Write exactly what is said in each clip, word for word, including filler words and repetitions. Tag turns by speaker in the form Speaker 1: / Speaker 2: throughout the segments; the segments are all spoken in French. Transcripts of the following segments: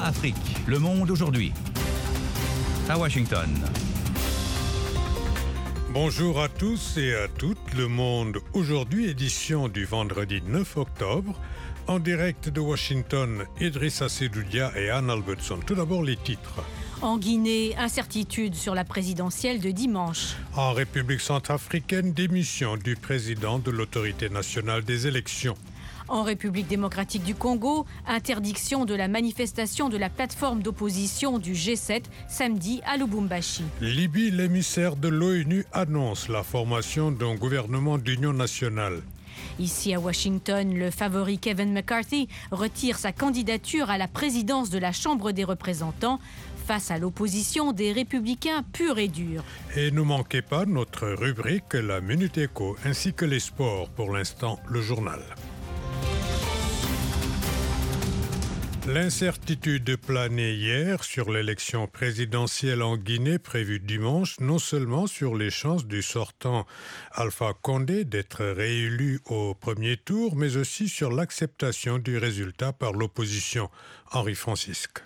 Speaker 1: Afrique, le monde aujourd'hui. À Washington.
Speaker 2: Bonjour à tous et à toutes. Le monde aujourd'hui, édition du vendredi neuf octobre. En direct de Washington, Idrissa Sedoudia et Anne Albertson. Tout d'abord, les titres.
Speaker 3: En Guinée, incertitude sur la présidentielle de dimanche.
Speaker 2: En République centrafricaine, démission du président de l'Autorité nationale des élections.
Speaker 3: En République démocratique du Congo, interdiction de la manifestation de la plateforme d'opposition du G sept samedi à Lubumbashi.
Speaker 2: Libye, l'émissaire de l'ONU annonce la formation d'un gouvernement d'union nationale.
Speaker 3: Ici à Washington, le favori Kevin McCarthy retire sa candidature à la présidence de la Chambre des représentants face à l'opposition des républicains purs et durs.
Speaker 2: Et ne manquez pas notre rubrique La Minute Éco ainsi que les sports. Pour l'instant, le journal. L'incertitude planait hier sur l'élection présidentielle en Guinée prévue dimanche, non seulement sur les chances du sortant Alpha Condé d'être réélu au premier tour, mais aussi sur l'acceptation du résultat par l'opposition. Henri Francisque.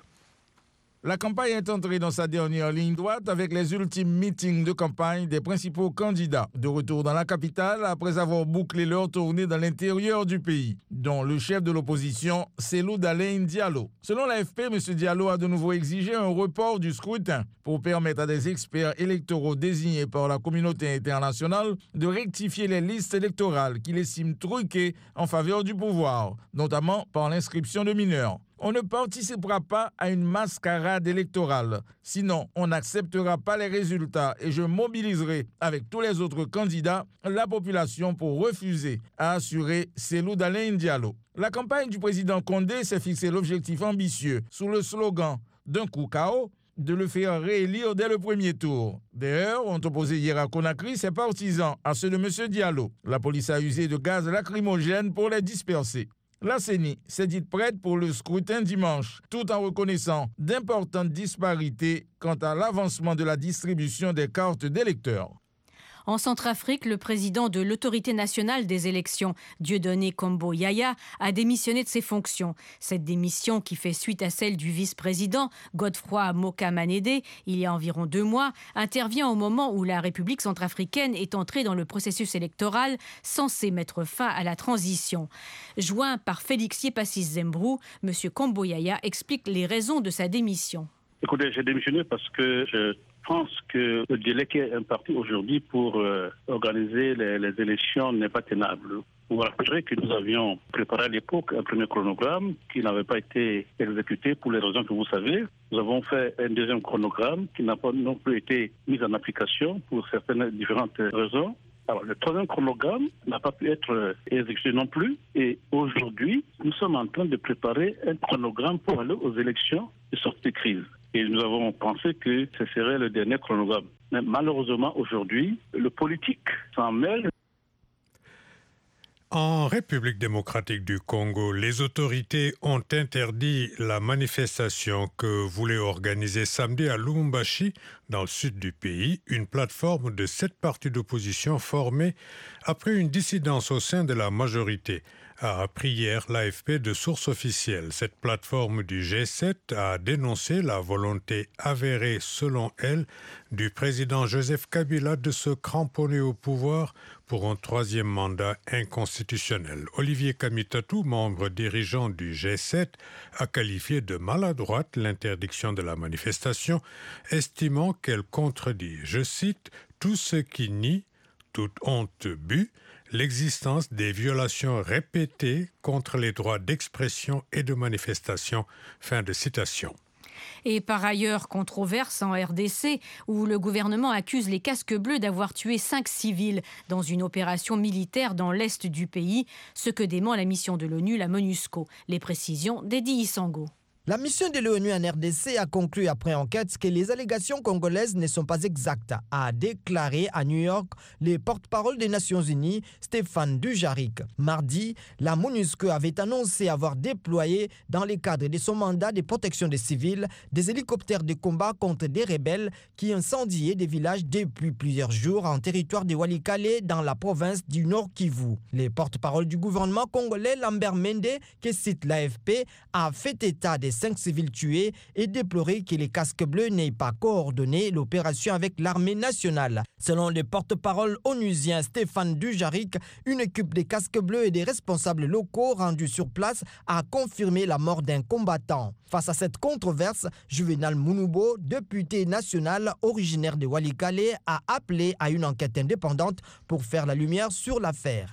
Speaker 4: La campagne est entrée dans sa dernière ligne droite avec les ultimes meetings de campagne des principaux candidats. De retour dans la capitale après avoir bouclé leur tournée dans l'intérieur du pays, dont le chef de l'opposition, Cellou Dalein Diallo. Selon l'A F P, M. Diallo a de nouveau exigé un report du scrutin pour permettre à des experts électoraux désignés par la communauté internationale de rectifier les listes électorales qu'il estime truquées en faveur du pouvoir, notamment par l'inscription de mineurs. On ne participera pas à une mascarade électorale. Sinon, on n'acceptera pas les résultats et je mobiliserai avec tous les autres candidats la population pour refuser, a assuré Cellou Dalein Diallo. La campagne du président Condé s'est fixé l'objectif ambitieux sous le slogan « D'un coup K O » de le faire réélire dès le premier tour. D'ailleurs, ont opposé hier à Conakry ses partisans à ceux de M. Diallo. La police a usé de gaz lacrymogène pour les disperser. La C E N I s'est dite prête pour le scrutin dimanche, tout en reconnaissant d'importantes disparités quant à l'avancement de la distribution des cartes d'électeurs.
Speaker 3: En Centrafrique, le président de l'Autorité nationale des élections, Dieudonné Kombo Yaya, a démissionné de ses fonctions. Cette démission, qui fait suite à celle du vice-président, Godefroy Moka-Manédé, il y a environ deux mois, intervient au moment où la République centrafricaine est entrée dans le processus électoral censé mettre fin à la transition. Joint par Félix Yepassis Zembrou, M. Kombo Yaya explique les raisons de sa démission.
Speaker 5: Écoutez, j'ai démissionné parce que je Je pense que le délai qui est imparti aujourd'hui pour euh, organiser les, les élections n'est pas tenable. Vous vous rappellerez que nous avions préparé à l'époque un premier chronogramme qui n'avait pas été exécuté pour les raisons que vous savez. Nous avons fait un deuxième chronogramme qui n'a pas non plus été mis en application pour certaines différentes raisons. Alors, le troisième chronogramme n'a pas pu être exécuté non plus. Et aujourd'hui, nous sommes en train de préparer un chronogramme pour aller aux élections de sortie de crise. Et nous avons pensé que ce serait le dernier chronogramme. Mais malheureusement, aujourd'hui, le politique s'en mêle.
Speaker 2: En République démocratique du Congo, les autorités ont interdit la manifestation que voulait organiser samedi à Lubumbashi, dans le sud du pays, une plateforme de sept partis d'opposition formée après une dissidence au sein de la majorité, a appris hier l'A F P de sources officielles. Cette plateforme du G sept a dénoncé la volonté avérée, selon elle, du président Joseph Kabila de se cramponner au pouvoir pour un troisième mandat inconstitutionnel. Olivier Kamitatou, membre dirigeant du G sept, a qualifié de maladroite l'interdiction de la manifestation, estimant qu'elle contredit, je cite, « tout ce qui nie, toute honte but, l'existence des violations répétées contre les droits d'expression et de manifestation ». Fin de citation.
Speaker 3: Et par ailleurs, controverse en R D C, où le gouvernement accuse les casques bleus d'avoir tué cinq civils dans une opération militaire dans l'est du pays, ce que dément la mission de l'ONU, la MONUSCO. Les précisions d'Eddie Isango.
Speaker 6: La mission de l'ONU en R D C a conclu après enquête que les allégations congolaises ne sont pas exactes, a déclaré à New York le porte-parole des Nations Unies, Stéphane Dujarric. Mardi, la MONUSCO avait annoncé avoir déployé, dans le cadre de son mandat de protection des civils, des hélicoptères de combat contre des rebelles qui incendiaient des villages depuis plusieurs jours en territoire de Walikale dans la province du Nord Kivu. Le porte-parole du gouvernement congolais, Lambert Mende, que cite l'A F P, a fait état des cinq civils tués et déploré que les casques bleus n'aient pas coordonné l'opération avec l'armée nationale. Selon le porte-parole onusien Stéphane Dujarric, une équipe des casques bleus et des responsables locaux rendus sur place a confirmé la mort d'un combattant. Face à cette controverse, Juvenal Mounoubo, député national originaire de Walikale, a appelé à une enquête indépendante pour faire la lumière sur l'affaire.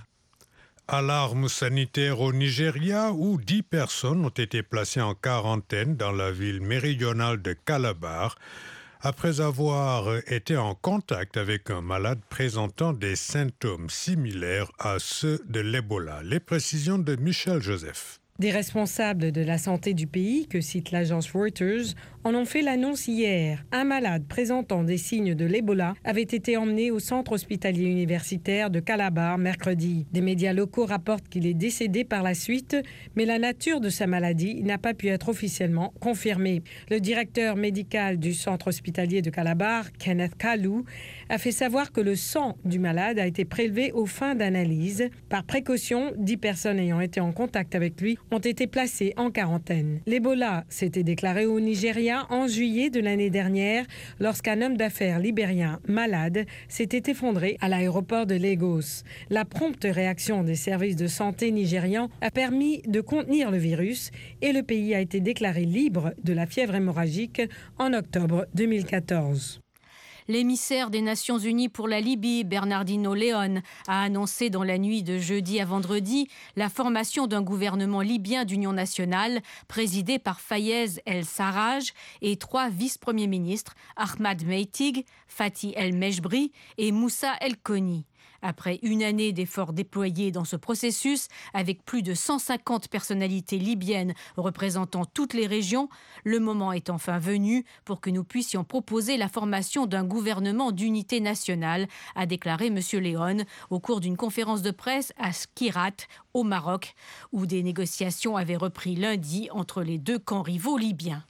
Speaker 2: Alarme sanitaire au Nigeria où dix personnes ont été placées en quarantaine dans la ville méridionale de Calabar après avoir été en contact avec un malade présentant des symptômes similaires à ceux de l'Ebola. Les précisions de Michel Joseph.
Speaker 7: Des responsables de la santé du pays, que cite l'agence Reuters, en ont fait l'annonce hier. Un malade présentant des signes de l'Ebola avait été emmené au centre hospitalier universitaire de Calabar mercredi. Des médias locaux rapportent qu'il est décédé par la suite, mais la nature de sa maladie n'a pas pu être officiellement confirmée. Le directeur médical du centre hospitalier de Calabar, Kenneth Kalu, a fait savoir que le sang du malade a été prélevé aux fins d'analyse. Par précaution, dix personnes ayant été en contact avec lui ont été placées en quarantaine. L'Ebola s'était déclaré au Nigeria en juillet de l'année dernière lorsqu'un homme d'affaires libérien malade s'était effondré à l'aéroport de Lagos. La prompte réaction des services de santé nigérians a permis de contenir le virus et le pays a été déclaré libre de la fièvre hémorragique en octobre deux mille quatorze.
Speaker 3: L'émissaire des Nations Unies pour la Libye, Bernardino León, a annoncé dans la nuit de jeudi à vendredi la formation d'un gouvernement libyen d'union nationale présidé par Fayez El-Sarraj et trois vice-premiers ministres, Ahmad Meitig, Fatih El-Mejbri et Moussa El-Koni. Après une année d'efforts déployés dans ce processus, avec plus de cent cinquante personnalités libyennes représentant toutes les régions, le moment est enfin venu pour que nous puissions proposer la formation d'un gouvernement d'unité nationale, a déclaré M. León au cours d'une conférence de presse à Skirat, au Maroc, où des négociations avaient repris lundi entre les deux camps rivaux libyens.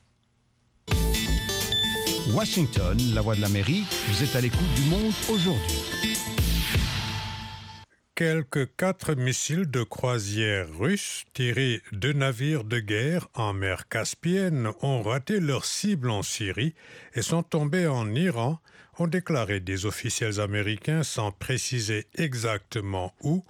Speaker 1: Washington, la voix de l'Amérique, vous êtes à l'écoute du monde aujourd'hui.
Speaker 2: Quelques quatre missiles de croisière russes tirés de navires de guerre en mer Caspienne ont raté leur cible en Syrie et sont tombés en Iran, ont déclaré des officiels américains sans préciser exactement où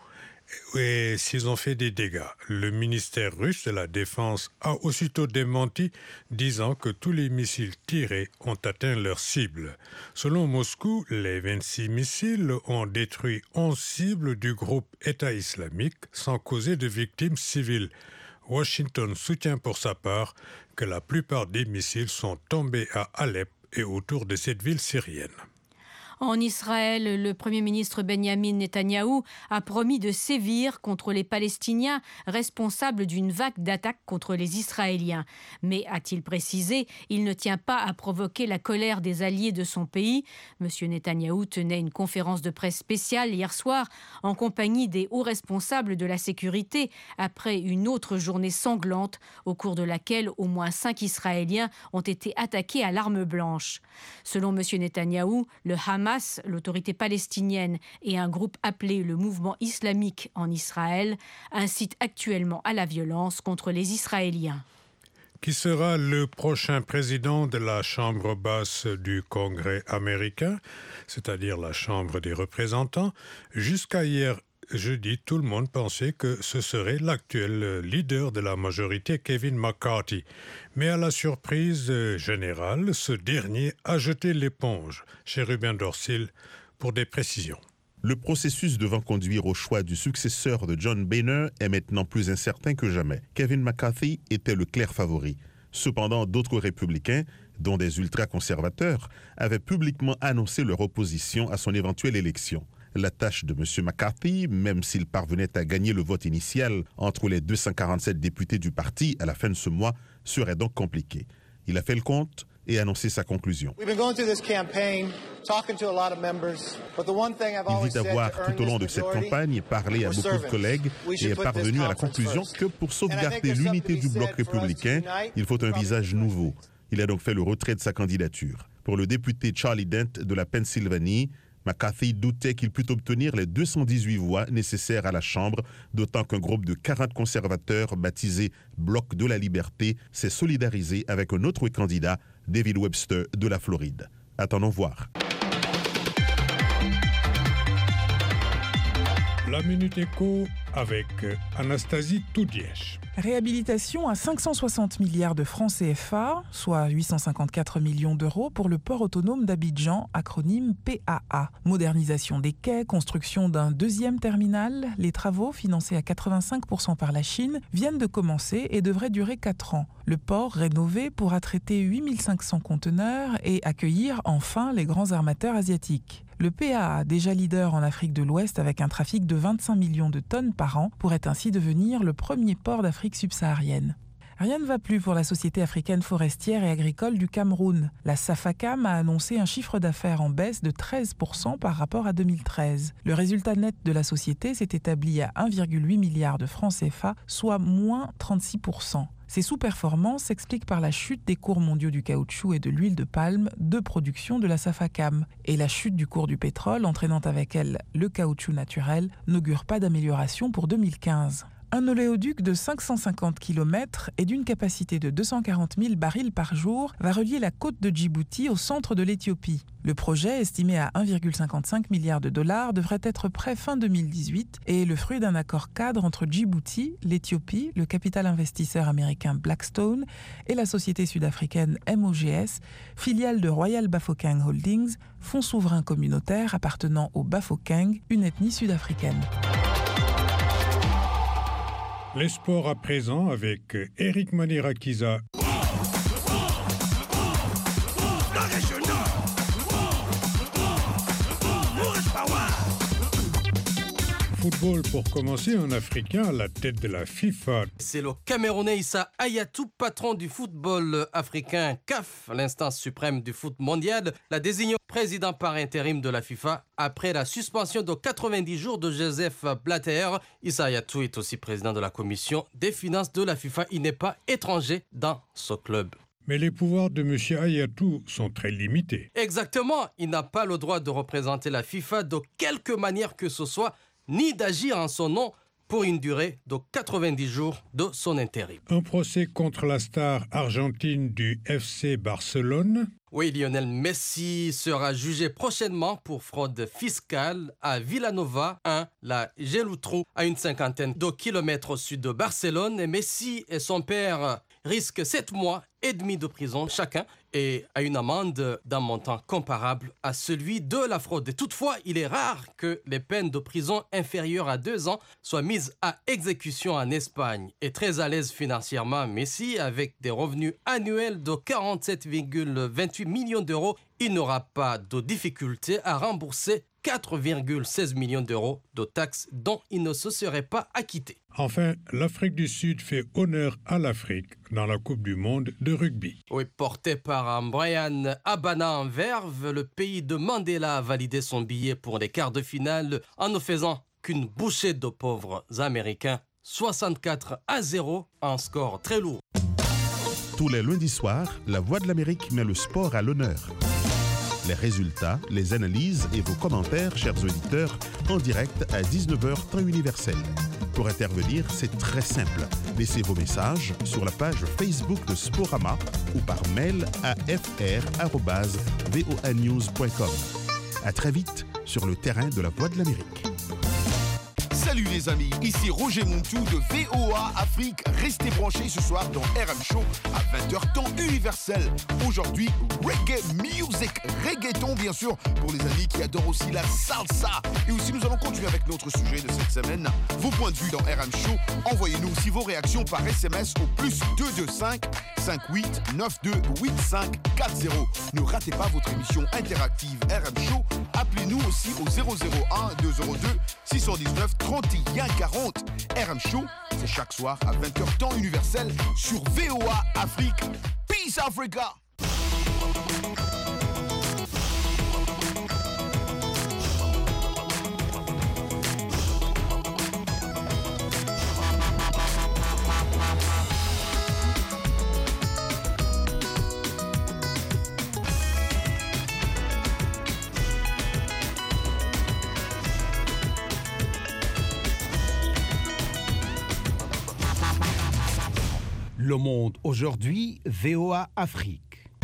Speaker 2: et s'ils ont fait des dégâts. Le ministère russe de la Défense a aussitôt démenti, disant que tous les missiles tirés ont atteint leur cible. Selon Moscou, les vingt-six missiles ont détruit onze cibles du groupe État islamique sans causer de victimes civiles. Washington soutient pour sa part que la plupart des missiles sont tombés à Alep et autour de cette ville syrienne.
Speaker 3: En Israël, le Premier ministre Benjamin Netanyahou a promis de sévir contre les Palestiniens responsables d'une vague d'attaques contre les Israéliens. Mais, a-t-il précisé, il ne tient pas à provoquer la colère des alliés de son pays. M. Netanyahou tenait une conférence de presse spéciale hier soir en compagnie des hauts responsables de la sécurité après une autre journée sanglante au cours de laquelle au moins cinq Israéliens ont été attaqués à l'arme blanche. Selon M. Netanyahou, le Hamas, l'autorité palestinienne et un groupe appelé le mouvement islamique en Israël incitent actuellement à la violence contre les Israéliens.
Speaker 2: Qui sera le prochain président de la Chambre basse du Congrès américain, c'est-à-dire la Chambre des représentants? Jusqu'à hier jeudi, tout le monde pensait que ce serait l'actuel leader de la majorité, Kevin McCarthy. Mais à la surprise générale, ce dernier a jeté l'éponge. Chérubin Dorsil pour des précisions.
Speaker 8: Le processus devant conduire au choix du successeur de John Boehner est maintenant plus incertain que jamais. Kevin McCarthy était le clair favori. Cependant, d'autres républicains, dont des ultra-conservateurs, avaient publiquement annoncé leur opposition à son éventuelle élection. La tâche de M. McCarthy, même s'il parvenait à gagner le vote initial entre les deux cent quarante-sept députés du parti à la fin de ce mois, serait donc compliquée. Il a fait le compte et annoncé sa conclusion. Il dit avoir tout au long de cette campagne parlé à beaucoup de collègues et est parvenu à la conclusion que pour sauvegarder l'unité du bloc républicain, il faut un visage nouveau. Il a donc fait le retrait de sa candidature. Pour le député Charlie Dent de la Pennsylvanie, McCarthy doutait qu'il pût obtenir les deux cent dix-huit voix nécessaires à la Chambre, d'autant qu'un groupe de quarante conservateurs baptisé Bloc de la Liberté s'est solidarisé avec un autre candidat, David Webster de la Floride. Attendons voir.
Speaker 2: La Minute Éco avec Anastasie Toudièche.
Speaker 9: Réhabilitation à cinq cent soixante milliards de francs C F A, soit huit cent cinquante-quatre millions d'euros pour le port autonome d'Abidjan, acronyme P A A. Modernisation des quais, construction d'un deuxième terminal, les travaux, financés à quatre-vingt-cinq pour cent par la Chine, viennent de commencer et devraient durer quatre ans. Le port rénové pourra traiter huit mille cinq cents conteneurs et accueillir enfin les grands armateurs asiatiques. Le P A A, déjà leader en Afrique de l'Ouest avec un trafic de vingt-cinq millions de tonnes par an, pourrait ainsi devenir le premier port d'Afrique subsaharienne. Rien ne va plus pour la Société africaine forestière et agricole du Cameroun. La SAFACAM a annoncé un chiffre d'affaires en baisse de treize pour cent par rapport à deux mille treize. Le résultat net de la société s'est établi à un virgule huit milliard de francs C F A, soit moins trente-six pour cent. Ces sous-performances s'expliquent par la chute des cours mondiaux du caoutchouc et de l'huile de palme de production de la SAFACAM. Et la chute du cours du pétrole, entraînant avec elle le caoutchouc naturel, n'augure pas d'amélioration pour deux mille quinze. Un oléoduc de cinq cent cinquante kilomètres et d'une capacité de deux cent quarante mille barils par jour va relier la côte de Djibouti au centre de l'Éthiopie. Le projet, estimé à un virgule cinquante-cinq milliard de dollars, devrait être prêt fin deux mille dix-huit et est le fruit d'un accord cadre entre Djibouti, l'Éthiopie, le capital investisseur américain Blackstone et la société sud-africaine M O G S, filiale de Royal Bafokeng Holdings, fonds souverain communautaire appartenant aux Bafokeng, une ethnie sud-africaine.
Speaker 2: Les sports à présent avec Eric Manirakiza. Football pour commencer, un Africain à la tête de la FIFA.
Speaker 10: C'est le Camerounais Issa Hayatou, patron du football africain C A F, l'instance suprême du foot mondial, l'a désigné président par intérim de la FIFA après la suspension de quatre-vingt-dix jours de Joseph Blatter. Issa Hayatou est aussi président de la commission des finances de la FIFA. Il n'est pas étranger dans ce club.
Speaker 2: Mais les pouvoirs de M. Hayatou sont très limités.
Speaker 10: Exactement, il n'a pas le droit de représenter la FIFA de quelque manière que ce soit, ni d'agir en son nom pour une durée de quatre-vingt-dix jours de son intérim.
Speaker 2: Un procès contre la star argentine du F C Barcelone.
Speaker 10: Oui, Lionel Messi sera jugé prochainement pour fraude fiscale à Villanova un, la Geltrú, à une cinquantaine de kilomètres au sud de Barcelone. Et Messi et son père risquent sept mois et demi de prison chacun et à une amende d'un montant comparable à celui de la fraude. Et toutefois, il est rare que les peines de prison inférieures à deux ans soient mises à exécution en Espagne. Et très à l'aise financièrement, Messi, avec des revenus annuels de quarante-sept virgule vingt-huit millions d'euros, il n'aura pas de difficulté à rembourser quatre virgule seize millions d'euros de taxes dont il ne se serait pas acquitté.
Speaker 2: Enfin, l'Afrique du Sud fait honneur à l'Afrique dans la Coupe du monde de rugby.
Speaker 10: Oui, porté par Brian Abana en verve, le pays de Mandela a validé son billet pour les quarts de finale en ne faisant qu'une bouchée de pauvres Américains. soixante-quatre à zéro, un score très lourd.
Speaker 8: Tous les lundis soirs, La Voix de l'Amérique met le sport à l'honneur. Les résultats, les analyses et vos commentaires, chers auditeurs, en direct à dix-neuf heures temps universel. Pour intervenir, c'est très simple. Laissez vos messages sur la page Facebook de Sporama ou par mail à f r arobase voa news point com. À très vite sur le terrain de La Voix de l'Amérique.
Speaker 11: Salut les amis, ici Roger Montou de V O A Afrique. Restez branchés ce soir dans R M Show à vingt heures temps universel. Aujourd'hui, reggae music, reggaeton bien sûr, pour les amis qui adorent aussi la salsa. Et aussi nous allons continuer avec notre sujet de cette semaine. Vos points de vue dans R M Show, envoyez-nous aussi vos réactions par S M S au plus deux deux cinq, cinq huit neuf deux, huit cinq quatre zéro. Ne ratez pas votre émission interactive R M Show. Appelez-nous aussi au zéro zéro un deux zéro deux six cent dix-neuf trente et un quarante. R M Show, c'est chaque soir à vingt heures temps universel sur V O A Afrique. Peace Africa!
Speaker 12: Le Monde aujourd'hui, V O A Afrique.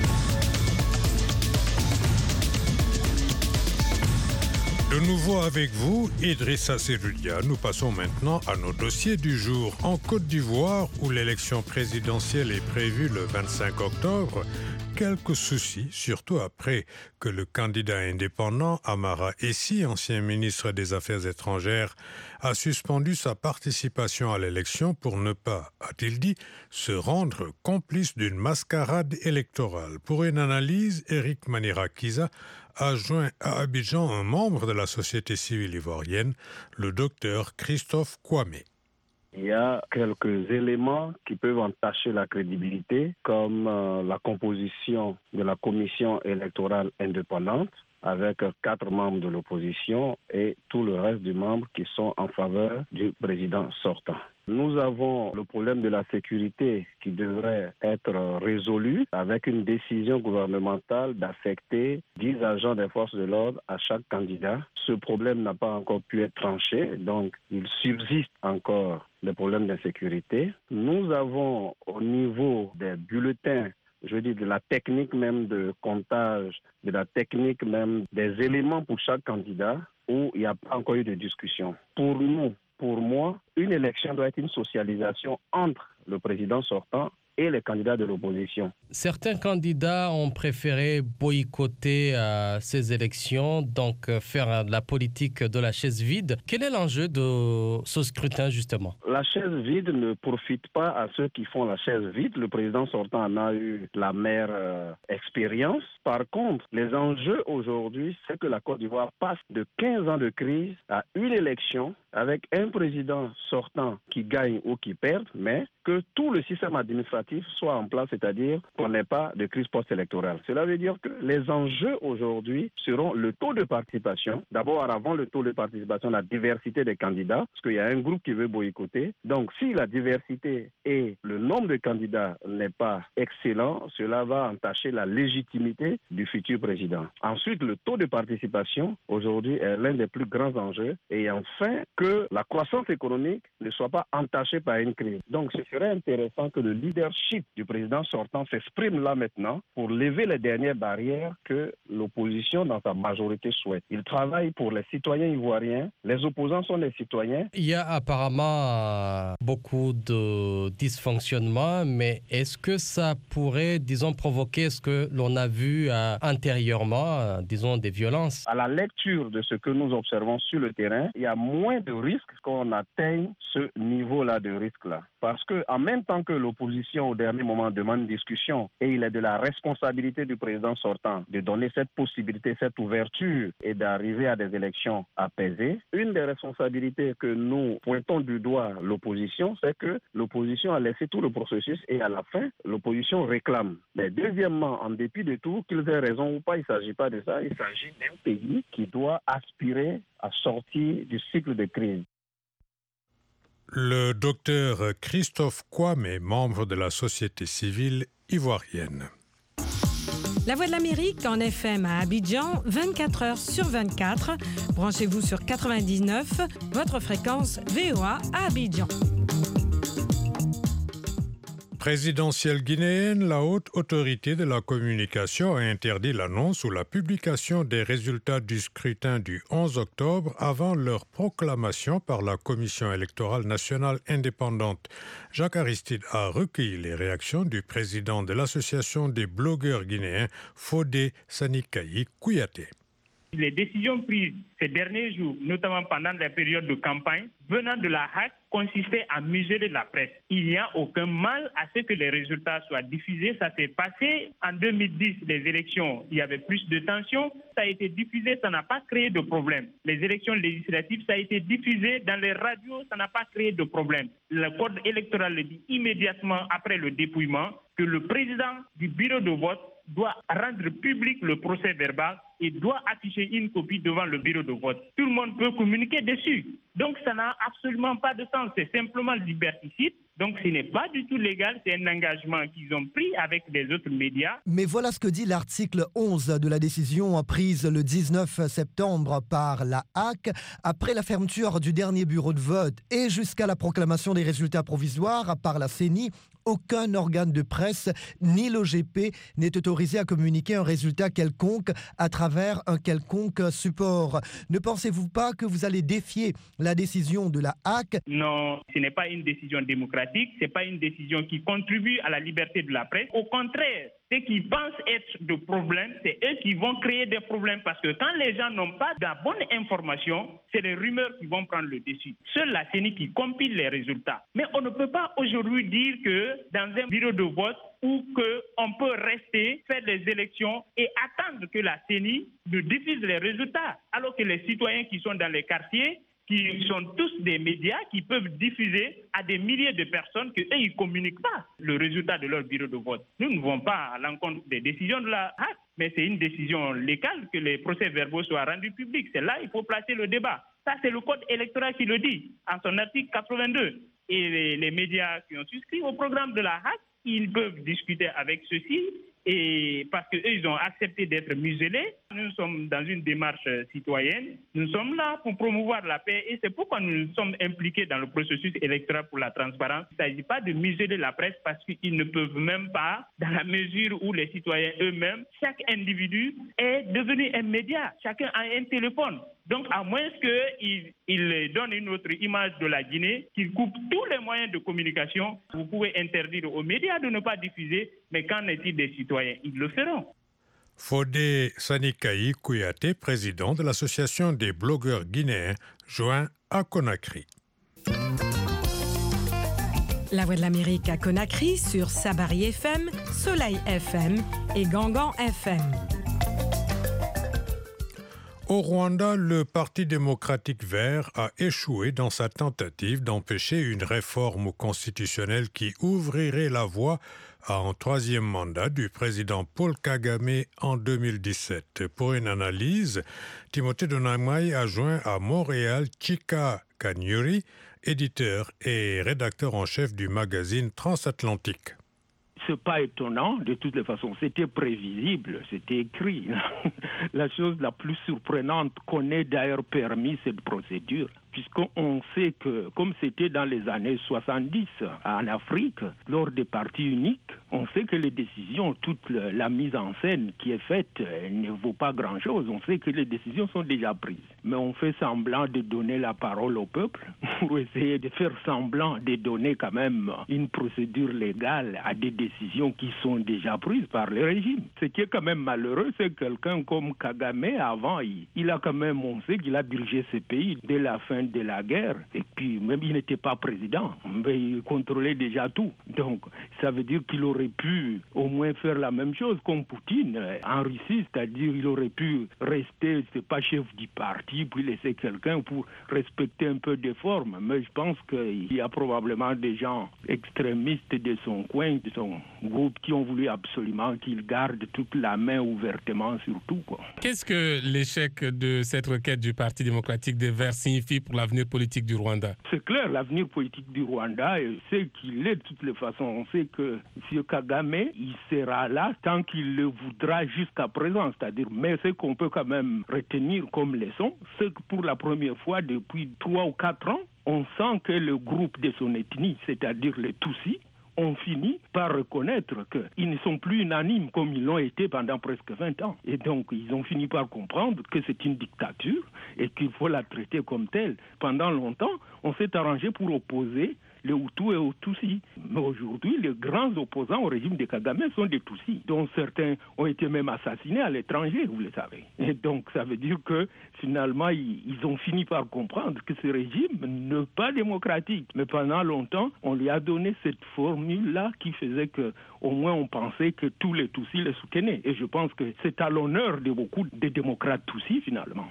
Speaker 2: De nouveau avec vous, Idrissa Seloudia. Nous passons maintenant à nos dossiers du jour. En Côte d'Ivoire, où l'élection présidentielle est prévue le vingt-cinq octobre, quelques soucis, surtout après que le candidat indépendant Amara Essi, ancien ministre des Affaires étrangères, a suspendu sa participation à l'élection pour ne pas, a-t-il dit, se rendre complice d'une mascarade électorale. Pour une analyse, Eric Manirakiza a joint à Abidjan un membre de la société civile ivoirienne, le docteur Christophe Kwame.
Speaker 13: Il y a quelques éléments qui peuvent entacher la crédibilité, comme euh, la composition de la commission électorale indépendante, avec quatre membres de l'opposition et tout le reste des membres qui sont en faveur du président sortant. Nous avons le problème de la sécurité qui devrait être résolu avec une décision gouvernementale d'affecter dix agents des forces de l'ordre à chaque candidat. Ce problème n'a pas encore pu être tranché, donc il subsiste encore des problèmes d'insécurité. Nous avons au niveau des bulletins, je dis de la technique même de comptage, de la technique même des éléments pour chaque candidat, où il n'y a pas encore eu de discussion. Pour nous, pour moi, une élection doit être une socialisation entre le président sortant et les candidats de l'opposition.
Speaker 10: Certains candidats ont préféré boycotter euh, ces élections, donc euh, faire euh, de la politique de la chaise vide. Quel est l'enjeu de ce scrutin, justement?
Speaker 13: La chaise vide ne profite pas à ceux qui font la chaise vide. Le président sortant en a eu la meilleure euh, expérience. Par contre, les enjeux aujourd'hui, c'est que la Côte d'Ivoire passe de quinze ans de crise à une élection avec un président sortant qui gagne ou qui perd, mais que tout le système administratif soit en place, c'est-à-dire qu'on n'ait pas de crise post-électorale. Cela veut dire que les enjeux aujourd'hui seront le taux de participation. D'abord, avant le taux de participation, la diversité des candidats, parce qu'il y a un groupe qui veut boycotter. Donc, si la diversité et le nombre de candidats n'est pas excellent, cela va entacher la légitimité du futur président. Ensuite, le taux de participation, aujourd'hui, est l'un des plus grands enjeux. Et enfin, que la croissance économique ne soit pas entachée par une crise. Donc, ce serait intéressant que le leadership du président sortant s'exprime là maintenant pour lever les dernières barrières que l'opposition dans sa majorité souhaite. Il travaille pour les citoyens ivoiriens. Les opposants sont les citoyens.
Speaker 10: Il y a apparemment euh, beaucoup de dysfonctionnements, mais est-ce que ça pourrait, disons, provoquer ce que l'on a vu euh, antérieurement, euh, disons, des violences?
Speaker 13: À la lecture de ce que nous observons sur le terrain, il y a moins de risques qu'on atteigne ce niveau-là de risque-là. Parce qu'en même temps que l'opposition au dernier moment demande une discussion et il est de la responsabilité du président sortant de donner cette possibilité, cette ouverture et d'arriver à des élections apaisées, une des responsabilités que nous pointons du doigt l'opposition, c'est que l'opposition a laissé tout le processus et à la fin, l'opposition réclame. Mais deuxièmement, en dépit de tout, qu'ils aient raison ou pas, il ne s'agit pas de ça, il s'agit d'un pays qui doit aspirer à sortir du cycle de crise.
Speaker 2: Le docteur Christophe Kwame, membre de la société civile ivoirienne.
Speaker 7: La Voix de l'Amérique en F M à Abidjan, vingt-quatre heures sur vingt-quatre. Branchez-vous sur quatre-vingt-dix-neuf, votre fréquence V O A à Abidjan.
Speaker 2: Présidentielle guinéenne, la haute autorité de la communication a interdit l'annonce ou la publication des résultats du scrutin du onze octobre avant leur proclamation par la Commission électorale nationale indépendante. Jacques Aristide a recueilli les réactions du président de l'Association des blogueurs guinéens, Fodé Sanikayi Kouyaté.
Speaker 14: Les décisions prises ces derniers jours, notamment pendant la période de campagne, venant de la H A C, consistaient à museler la presse. Il n'y a aucun mal à ce que les résultats soient diffusés. Ça s'est passé en deux mille dix, les élections, il y avait plus de tensions. Ça a été diffusé, ça n'a pas créé de problème. Les élections législatives, ça a été diffusé dans les radios, ça n'a pas créé de problème. Le code électoral le dit immédiatement après le dépouillement que le président du bureau de vote doit rendre public le procès verbal et doit afficher une copie devant le bureau de vote. Tout le monde peut communiquer dessus. Donc ça n'a absolument pas de sens. C'est simplement liberticide. Donc ce n'est pas du tout légal. C'est un engagement qu'ils ont pris avec les autres médias.
Speaker 6: Mais voilà ce que dit l'article onze de la décision prise le dix-neuf septembre par la H A C après la fermeture du dernier bureau de vote et jusqu'à la proclamation des résultats provisoires par la C E N I. aucun organe de presse ni l'O G P n'est autorisé à communiquer un résultat quelconque à travers un quelconque support. Ne pensez-vous pas que vous allez défier la décision de la H A C?
Speaker 14: Non, ce n'est pas une décision démocratique, ce n'est pas une décision qui contribue à la liberté de la presse. Au contraire, ceux qui pensent être de problèmes, c'est eux qui vont créer des problèmes parce que quand les gens n'ont pas de la bonne information, c'est les rumeurs qui vont prendre le dessus. Seule la C E N I qui compile les résultats. Mais on ne peut pas aujourd'hui dire que dans un bureau de vote ou qu'on peut rester, faire des élections et attendre que la C E N I nous diffuse les résultats, alors que les citoyens qui sont dans les quartiers, qui sont tous des médias qui peuvent diffuser à des milliers de personnes qu'eux, ils ne communiquent pas le résultat de leur bureau de vote. Nous ne vont pas à l'encontre des décisions de la H A C, mais c'est une décision légale que les procès-verbaux soient rendus publics. C'est là qu'il faut placer le débat. Ça, c'est le code électoral qui le dit, en son article quatre-vingt-deux. Et les, les médias qui ont souscrit au programme de la H A C, ils peuvent discuter avec ceux-ci. Et parce qu'eux, ils ont accepté d'être muselés. Nous sommes dans une démarche citoyenne. Nous sommes là pour promouvoir la paix et c'est pourquoi nous sommes impliqués dans le processus électoral pour la transparence. Il ne s'agit pas de museler la presse parce qu'ils ne peuvent même pas, dans la mesure où les citoyens eux-mêmes, chaque individu est devenu un média. Chacun a un téléphone. Donc, à moins qu'il il donne une autre image de la Guinée, qu'il coupe tous les moyens de communication, vous pouvez interdire aux médias de ne pas diffuser, mais qu'en est-il des citoyens? Ils le feront.
Speaker 2: Fodé Sanikaï Kouyaté, président de l'Association des blogueurs guinéens, joint à Conakry.
Speaker 7: La Voix de l'Amérique à Conakry sur Sabari F M, Soleil F M et Gangan F M.
Speaker 2: Au Rwanda, le Parti démocratique vert a échoué dans sa tentative d'empêcher une réforme constitutionnelle qui ouvrirait la voie à un troisième mandat du président Paul Kagame en deux mille dix-sept. Pour une analyse, Timothée Donamai a joint à Montréal Chika Kanyuri, éditeur et rédacteur en chef du magazine Transatlantique.
Speaker 15: C'est pas étonnant, de toutes les façons, c'était prévisible, c'était écrit. La chose la plus surprenante qu'on ait d'ailleurs permis cette procédure, puisqu'on sait que, comme c'était dans les années soixante-dix en Afrique, lors des partis uniques, on sait que les décisions, toute la mise en scène qui est faite ne vaut pas grand-chose. On sait que les décisions sont déjà prises. Mais on fait semblant de donner la parole au peuple pour essayer de faire semblant de donner quand même une procédure légale à des décisions qui sont déjà prises par le régime. Ce qui est quand même malheureux, c'est que quelqu'un comme Kagame, avant, il, il a quand même, on sait qu'il a dirigé ce pays dès la fin de la guerre, et puis même il n'était pas président, mais il contrôlait déjà tout. Donc ça veut dire qu'il aurait pu au moins faire la même chose comme Poutine en Russie, c'est-à-dire il aurait pu rester, c'est pas chef du parti, puis laisser quelqu'un pour respecter un peu des formes. Mais je pense qu'il y a probablement des gens extrémistes de son coin, de son groupe, qui ont voulu absolument qu'il garde toute la main ouvertement sur tout, quoi.
Speaker 16: Qu'est-ce que l'échec de cette requête du Parti démocratique des Verts signifie pour l'avenir politique du Rwanda?
Speaker 15: C'est clair, l'avenir politique du Rwanda, c'est qu'il est de toutes les façons. On sait que M. Kagame, il sera là tant qu'il le voudra jusqu'à présent. C'est-à-dire, mais ce qu'on peut quand même retenir comme leçon, c'est que pour la première fois depuis trois ou quatre ans, on sent que le groupe de son ethnie, c'est-à-dire les Tutsis, ont fini par reconnaître qu'ils ne sont plus unanimes comme ils l'ont été pendant presque vingt ans. Et donc, ils ont fini par comprendre que c'est une dictature et qu'il faut la traiter comme telle. Pendant longtemps, on s'est arrangé pour opposer les Hutus et les Tutsis. Mais aujourd'hui, les grands opposants au régime de Kagame sont des Tutsis, dont certains ont été même assassinés à l'étranger, vous le savez. Et donc, ça veut dire que finalement, ils, ils ont fini par comprendre que ce régime n'est pas démocratique. Mais pendant longtemps, on lui a donné cette formule-là qui faisait que, au moins, on pensait que tous les Tutsis les soutenaient. Et je pense que c'est à l'honneur de beaucoup de démocrates Tutsis, finalement.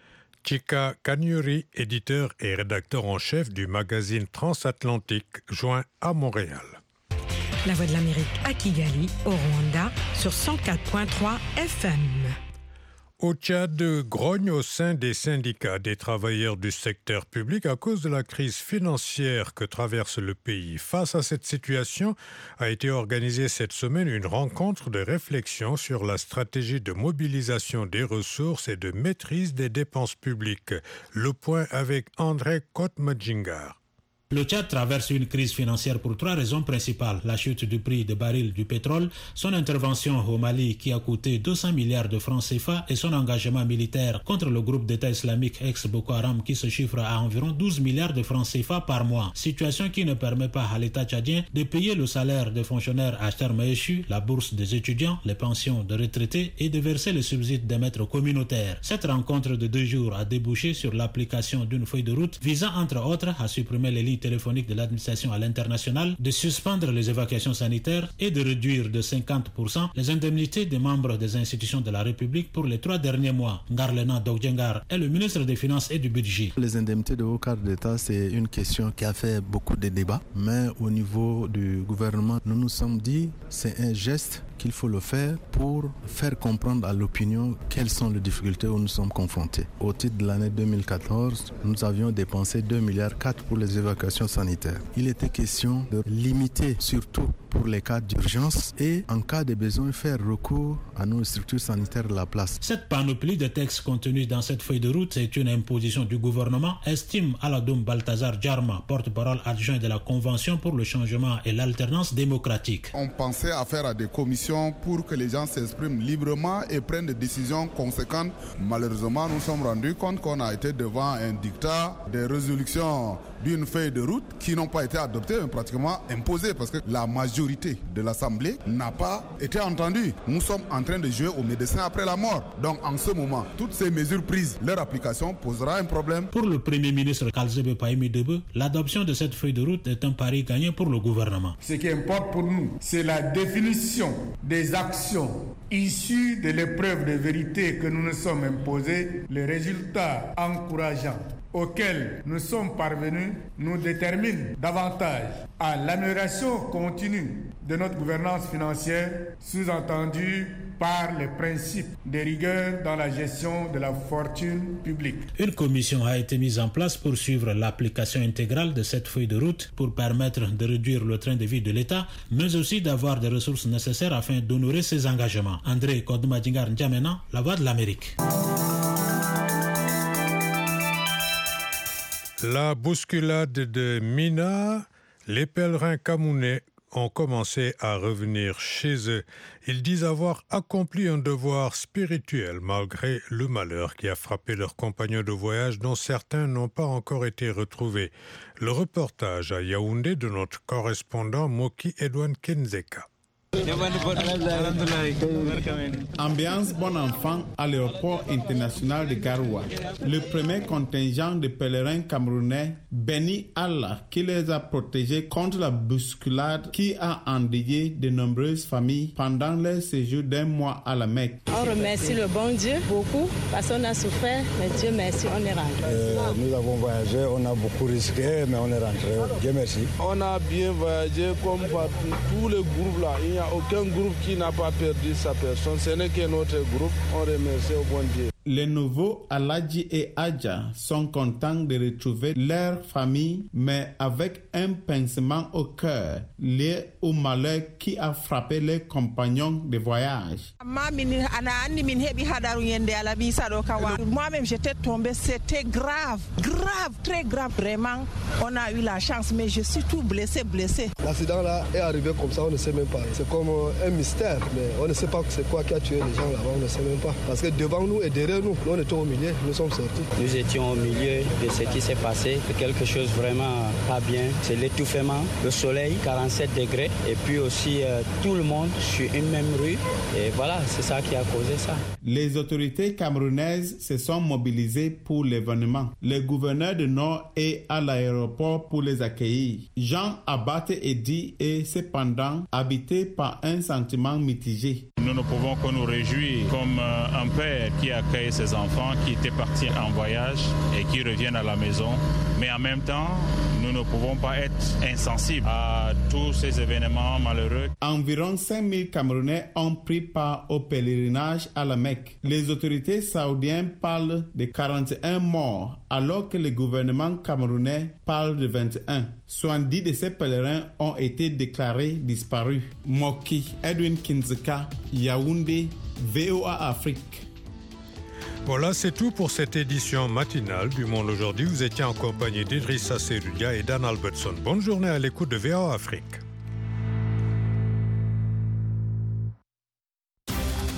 Speaker 2: Chika Kanyuri, éditeur et rédacteur en chef du magazine Transatlantique, joint à Montréal.
Speaker 7: La Voix de l'Amérique à Kigali, au Rwanda, sur cent quatre virgule trois F M.
Speaker 2: Au Tchad, grogne au sein des syndicats des travailleurs du secteur public à cause de la crise financière que traverse le pays. Face à cette situation, a été organisée cette semaine une rencontre de réflexion sur la stratégie de mobilisation des ressources et de maîtrise des dépenses publiques. Le point avec André Kotmadjingar.
Speaker 17: Le Tchad traverse une crise financière pour trois raisons principales. La chute du prix de baril du pétrole, son intervention au Mali qui a coûté deux cents milliards de francs C F A et son engagement militaire contre le groupe d'État islamique ex-Boko Haram qui se chiffre à environ douze milliards de francs C F A par mois. Situation qui ne permet pas à l'État tchadien de payer le salaire des fonctionnaires à terme échu, la bourse des étudiants, les pensions de retraités et de verser les subsides des maîtres communautaires. Cette rencontre de deux jours a débouché sur l'application d'une feuille de route visant entre autres à supprimer les lignes téléphonique de l'administration à l'international, de suspendre les évacuations sanitaires et de réduire de cinquante pour cent les indemnités des membres des institutions de la République pour les trois derniers mois. Ngarlena Dogdjengar est le ministre des Finances et du Budget.
Speaker 18: Les indemnités de haut cadre d'État, c'est une question qui a fait beaucoup de débats, mais au niveau du gouvernement, nous nous sommes dit c'est un geste qu'il faut le faire pour faire comprendre à l'opinion quelles sont les difficultés où nous sommes confrontés. Au titre de l'année deux mille quatorze, nous avions dépensé deux virgule quatre milliards pour les évacuations sanitaires. Il était question de limiter surtout pour les cas d'urgence et en cas de besoin faire recours à nos structures sanitaires de la place.
Speaker 17: Cette panoplie de textes contenus dans cette feuille de route, c'est une imposition du gouvernement, estime Aladoum Balthazar Djarma, porte-parole adjoint de la Convention pour le changement et l'alternance démocratique.
Speaker 19: On pensait à faire à des commissions pour que les gens s'expriment librement et prennent des décisions conséquentes. Malheureusement, nous sommes rendus compte qu'on a été devant un dictat, des résolutions d'une feuille de route qui n'ont pas été adoptées, mais pratiquement imposées parce que la majorité de l'Assemblée n'a pas été entendue. Nous sommes en train de jouer aux médecins après la mort. Donc en ce moment, toutes ces mesures prises, leur application posera un problème.
Speaker 17: Pour le Premier ministre Kalzebe Paimi Debe, l'adoption de cette feuille de route est un pari gagné pour le gouvernement.
Speaker 20: Ce qui importe pour nous, c'est la définition des actions issues de l'épreuve de vérité que nous nous sommes imposées, les résultats encourageants auxquels nous sommes parvenus nous déterminent davantage à l'amélioration continue de notre gouvernance financière, sous-entendue par les principes de rigueur dans la gestion de la fortune publique.
Speaker 17: Une commission a été mise en place pour suivre l'application intégrale de cette feuille de route pour permettre de réduire le train de vie de l'État, mais aussi d'avoir des ressources nécessaires afin d'honorer ses engagements. André Kodmadingar N'Djamena, La Voix de l'Amérique.
Speaker 2: La bousculade de Mina, les pèlerins camerounais ont commencé à revenir chez eux. Ils disent avoir accompli un devoir spirituel malgré le malheur qui a frappé leurs compagnons de voyage dont certains n'ont pas encore été retrouvés. Le reportage à Yaoundé de notre correspondant Moki Edouane Kenzeka.
Speaker 21: Ambiance bon enfant à l'aéroport international de Garoua. Le premier contingent de pèlerins camerounais bénit Allah qui les a protégés contre la bousculade qui a endeuillé de nombreuses familles pendant leur séjour d'un mois à la Mecque.
Speaker 22: On remercie le bon Dieu beaucoup parce qu'on a souffert, mais Dieu merci, on est rentré.
Speaker 23: Euh, nous avons voyagé, on a beaucoup risqué, mais on est rentré. Dieu merci.
Speaker 24: On a bien voyagé comme partout, tous les groupes là. Il n'y a aucun groupe qui n'a pas perdu sa personne. Ce n'est que notre groupe. On remercie au bon Dieu.
Speaker 21: Les nouveaux Aladji et Adja sont contents de retrouver leur famille, mais avec un pincement au cœur lié au malheur qui a frappé les compagnons de voyage.
Speaker 25: Moi-même, j'étais tombée. C'était grave, grave, très grave. Vraiment, on a eu la chance, mais je suis tout blessé, blessé.
Speaker 23: L'accident là est arrivé comme ça, on ne sait même pas. C'est comme un mystère, mais on ne sait pas c'est quoi qui a tué les gens là-bas, on ne sait même pas. Parce que devant nous et derrière nous, nous étions au milieu, nous sommes sortis.
Speaker 26: Nous étions au milieu de ce qui s'est passé, c'est quelque chose vraiment pas bien. C'est l'étouffement, le soleil, quarante-sept degrés, et puis aussi euh, tout le monde sur une même rue. Et voilà, c'est ça qui a causé ça.
Speaker 21: Les autorités camerounaises se sont mobilisées pour l'événement. Le gouverneur de Nord est à l'aéroport pour les accueillir. Jean Abate Edi est cependant habité par un sentiment mitigé.
Speaker 27: Nous ne pouvons que nous réjouir comme euh, un père qui accueille ses enfants qui étaient partis en voyage et qui reviennent à la maison. Mais en même temps, nous ne pouvons pas être insensibles à tous ces événements malheureux.
Speaker 21: Environ cinq mille Camerounais ont pris part au pèlerinage à la Mecque. Les autorités saoudiennes parlent de quarante et un morts, alors que le gouvernement camerounais parle de vingt et un. soixante-dix de ces pèlerins ont été déclarés disparus. Moki Edwin Kinzeka, Yaoundé, V O A Afrique.
Speaker 2: Voilà, c'est tout pour cette édition matinale du Monde aujourd'hui. Vous étiez en compagnie d'Idrissa Serudia et Dan Albertson. Bonne journée à l'écoute de V O A Afrique.